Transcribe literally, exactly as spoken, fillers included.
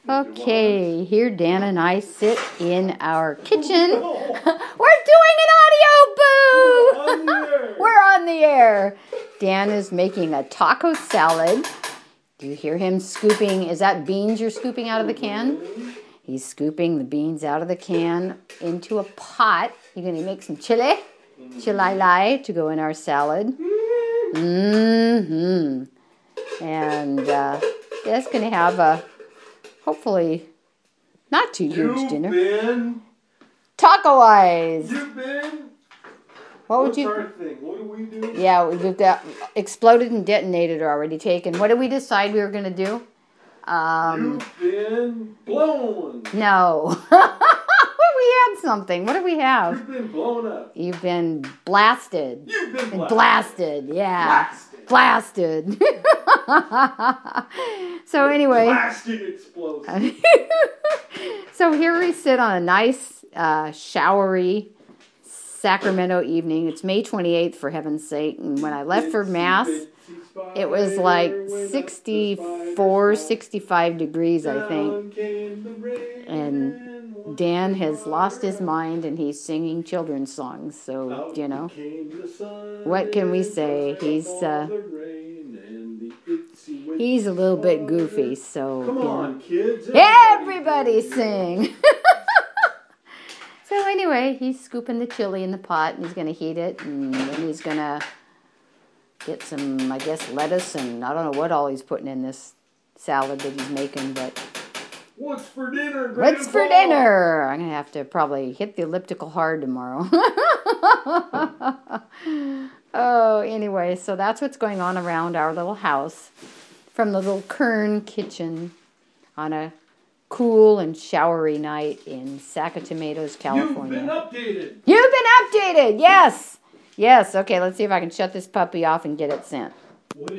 Okay, here Dan and I sit in our kitchen. We're doing an audio boo! We're on the air. Dan is making a taco salad. Do you hear him scooping? Is that beans you're scooping out of the can? He's scooping the beans out of the can into a pot. You're going to make some chili, chili to go in our salad. Mm-hmm. And uh, that's going to have a, hopefully, not too huge You've dinner. Been, Taco eyes. You've been. What would What's you? our thing? What do we do? Yeah, we've got exploded and detonated or already taken. What did we decide we were going to do? Um, You've been blown. No. We had something. What do we have? You've been blown up. You've been blasted. You've been blasted. Blasted, yeah. Blasted. Blasted. So anyway. Blasting explosive. So here we sit on a nice, uh, showery Sacramento evening. It's May twenty-eighth, for heaven's sake. And when I left for Mass, it was like sixty-four, sixty-five degrees, I think. And Dan has lost his mind and he's singing children's songs. So, you know, what can we say? He's uh, he's a little bit goofy. So, come on, kids. Everybody sing. So anyway, he's scooping the chili in the pot and he's going to heat it. And then he's going to get some, I guess, lettuce and I don't know what all he's putting in this salad that he's making, but... What's for dinner, Grandpa? What's for dinner? I'm going to have to probably hit the elliptical hard tomorrow. Oh, anyway, so that's what's going on around our little house from the little Kern kitchen on a cool and showery night in Sacatomatos, California. You've been updated. You've been updated, yes. Yes, okay, let's see if I can shut this puppy off and get it sent.